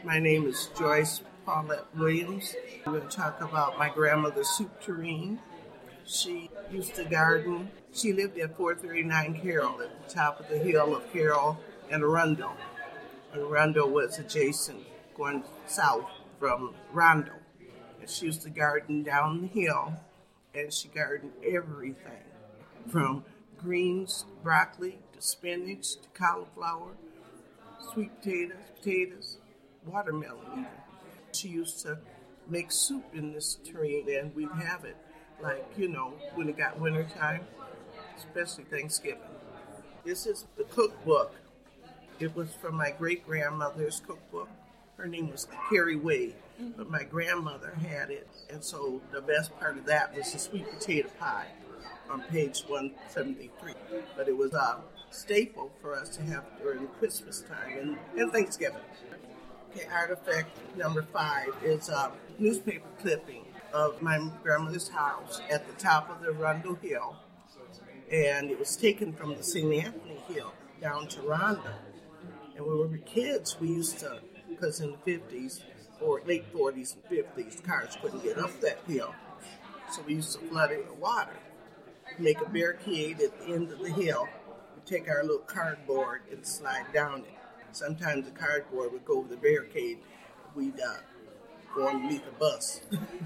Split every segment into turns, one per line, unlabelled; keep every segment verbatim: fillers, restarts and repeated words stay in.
My name is Joyce Paulette Williams. I'm going to talk about my grandmother, Soup Tureen. She used to garden. She lived at four thirty-nine Carroll, at the top of the hill of Carroll and Arundel. And Arundel was adjacent, going south from Rondo. And she used to garden down the hill, and she gardened everything from greens, broccoli, to spinach, to cauliflower, sweet potatoes, potatoes, watermelon even. She used to make soup in this tureen, and we'd have it like, you know, when it got wintertime, especially Thanksgiving. This is the cookbook. It was from my great-grandmother's cookbook. Her name was Carrie Wade, but my grandmother had it, and so the best part of that was the sweet potato pie on page one seventy-three. But it was a staple for us to have during Christmas time and, and Thanksgiving. Okay, artifact number five is a newspaper clipping of my grandmother's house at the top of the Arundel Hill, and it was taken from the Saint Anthony Hill down to Rondo. And when we were kids, we used to, because in the fifties, or late forties and fifties, cars couldn't get up that hill, so we used to flood it with water, make a barricade at the end of the hill, we'd take our little cardboard and slide down it. Sometimes the cardboard would go over the barricade, we'd uh, go underneath the bus.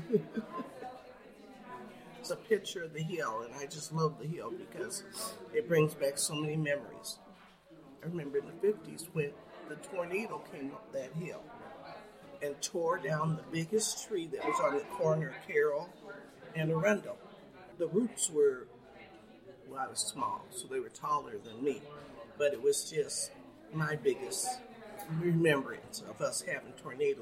It's a picture of the hill, and I just love the hill because it brings back so many memories. I remember in the fifties when the tornado came up that hill and tore down the biggest tree that was on the corner of Carroll and Arundel. The roots were, well, I was small, so they were taller than me, but it was just my biggest remembrance of us having tornadoes